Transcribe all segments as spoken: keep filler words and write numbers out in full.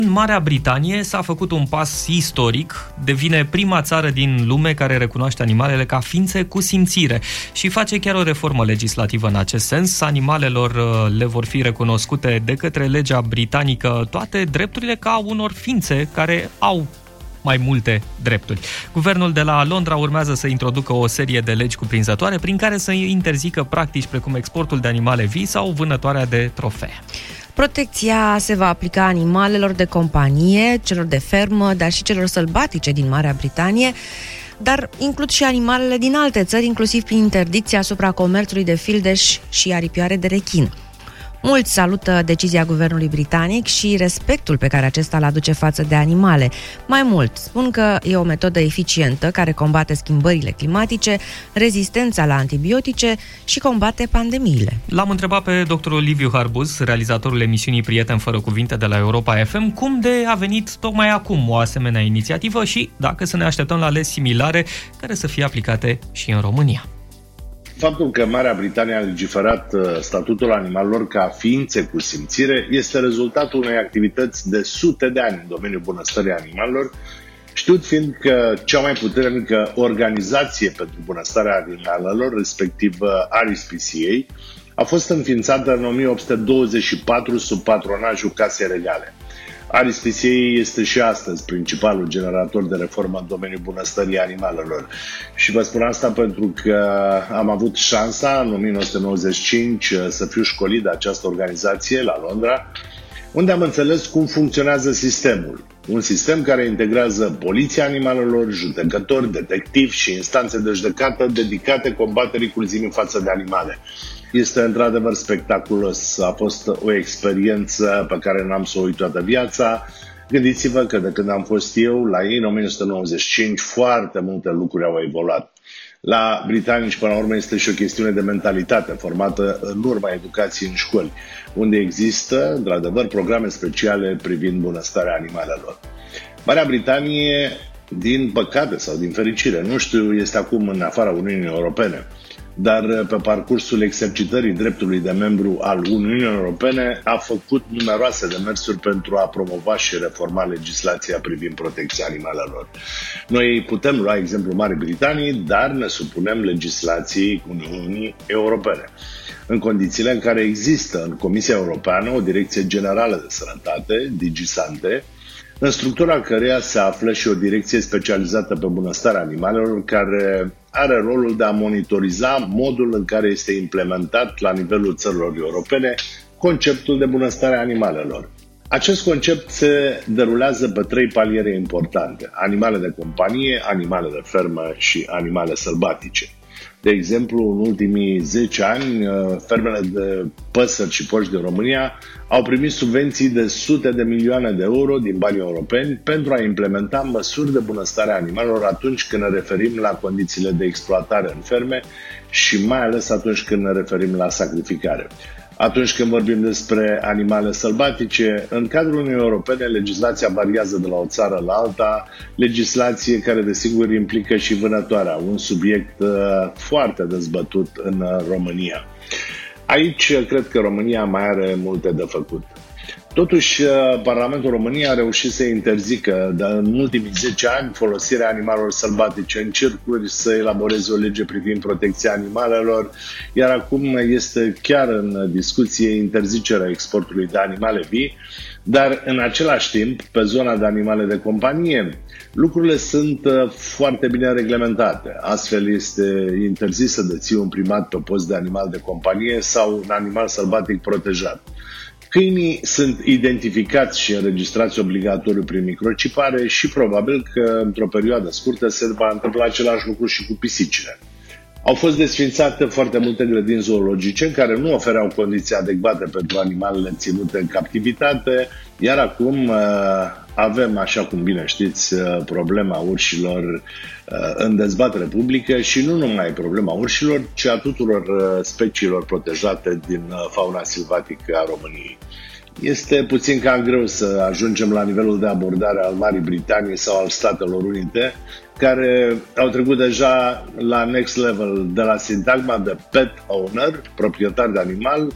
În Marea Britanie s-a făcut un pas istoric, devine prima țară din lume care recunoaște animalele ca ființe cu simțire și face chiar o reformă legislativă în acest sens. Animalelor le vor fi recunoscute de către legea britanică toate drepturile ca unor ființe care au mai multe drepturi. Guvernul de la Londra urmează să introducă o serie de legi cuprinzătoare prin care să interzică practici precum exportul de animale vii sau vânătoarea de trofee. Protecția se va aplica animalelor de companie, celor de fermă, dar și celor sălbatice din Marea Britanie, dar includ și animalele din alte țări, inclusiv prin interdicția asupra comerțului de fildeș și aripioare de rechin. Mulți salută decizia guvernului britanic și respectul pe care acesta îl aduce față de animale. Mai mult, spun că e o metodă eficientă care combate schimbările climatice, rezistența la antibiotice și combate pandemiile. L-am întrebat pe doctorul Liviu Harbuz, realizatorul emisiunii Prieteni fără cuvinte de la Europa F M, cum de a venit tocmai acum o asemenea inițiativă și dacă să ne așteptăm la legi similare care să fie aplicate și în România. Faptul că Marea Britanie a legiferat statutul animalelor ca ființe cu simțire este rezultatul unei activități de sute de ani în domeniul bunăstării animalelor, știut fiind că cea mai puternică organizație pentru bunăstarea animalelor, respectiv R S P C A, a fost înființată în o mie opt sute douăzeci și patru sub patronajul Casei Regale. R S P C A este și astăzi principalul generator de reformă în domeniul bunăstării animalelor. Și vă spun asta pentru că am avut șansa în o mie nouă sute nouăzeci și cinci să fiu școlit de această organizație la Londra, unde am înțeles cum funcționează sistemul. Un sistem care integrează poliția animalelor, judecători, detectivi și instanțe de judecată dedicate combaterii cruzimii față de animale. Este într-adevăr spectaculos, a fost o experiență pe care n-am să o uit toată viața. Gândiți-vă că de când am fost eu la ei în o mie nouă sute nouăzeci și cinci, foarte multe lucruri au evoluat. La britanici, până la urmă, este și o chestiune de mentalitate formată în urma educației în școli, unde există, într-adevăr, programe speciale privind bunăstarea animalelor. Marea Britanie, din păcate sau din fericire, nu știu, este acum în afara Uniunii Europene, dar pe parcursul exercitării dreptului de membru al Uniunii Europene a făcut numeroase demersuri pentru a promova și reforma legislația privind protecția animalelor. Noi putem lua exemplul Marii Britanii, dar ne supunem legislației Uniunii Europene, în condițiile în care există în Comisia Europeană o Direcție Generală de Sănătate, DigiSante, în structura căreia se află și o direcție specializată pe bunăstarea animalelor, care are rolul de a monitoriza modul în care este implementat la nivelul țărilor europene conceptul de bunăstare a animalelor. Acest concept se derulează pe trei paliere importante: animale de companie, animale de fermă și animale sălbatice. De exemplu, în ultimii zece ani, fermele de păsări și porci din România au primit subvenții de sute de milioane de euro din banii europeni pentru a implementa măsuri de bunăstare a animalelor atunci când ne referim la condițiile de exploatare în ferme și mai ales atunci când ne referim la sacrificare. Atunci când vorbim despre animale sălbatice, în cadrul Uniunii Europene, legislația variază de la o țară la alta, legislație care desigur implică și vânătoarea, un subiect uh, foarte dezbătut în uh, România. Aici cred că România mai are multe de făcut. Totuși, Parlamentul României a reușit să interzică în ultimii zece ani folosirea animalelor sălbatice în circuri, să elaboreze o lege privind protecția animalelor, iar acum este chiar în discuție interzicerea exportului de animale vii, dar în același timp, pe zona de animale de companie, lucrurile sunt foarte bine reglementate. Astfel este interzis să deții un primat pe post de animal de companie sau un animal sălbatic protejat. Câinii sunt identificați și înregistrați obligatoriu prin microcipare și probabil că într-o perioadă scurtă se va întâmpla același lucru și cu pisicile. Au fost desființate foarte multe grădini zoologice care nu ofereau condiții adecvate pentru animalele ținute în captivitate, iar acum avem, așa cum bine știți, problema urșilor în dezbatere publică și nu numai problema urșilor, ci a tuturor speciilor protejate din fauna silvatică a României. Este puțin cam greu să ajungem la nivelul de abordare al Marii Britanii sau al Statelor Unite, care au trecut deja la next level, de la sintagma de pet owner, proprietar de animal,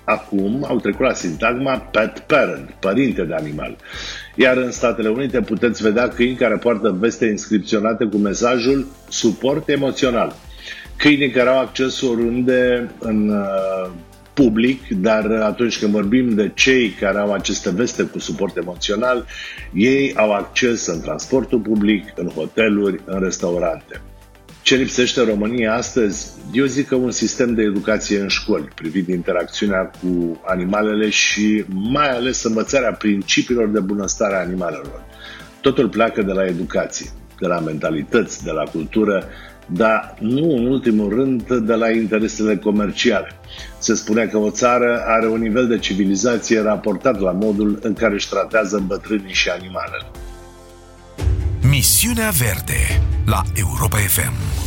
acum au trecut la sintagma pet parent, părinte de animal. Iar în Statele Unite puteți vedea câini care poartă veste inscripționate cu mesajul suport emoțional. Câinii care au acces oriunde în uh, public, dar atunci când vorbim de cei care au aceste veste cu suport emoțional, ei au acces în transportul public, în hoteluri, în restaurante. Ce lipsește România astăzi? Eu zic că un sistem de educație în școli privind interacțiunea cu animalele și mai ales învățarea principiilor de bunăstare a animalelor. Totul pleacă de la educație, de la mentalități, de la cultură, dar nu în ultimul rând de la interesele comerciale. Se spune că o țară are un nivel de civilizație raportat la modul în care își tratează bătrânii și animalele. Misiunea Verde la Europa F M.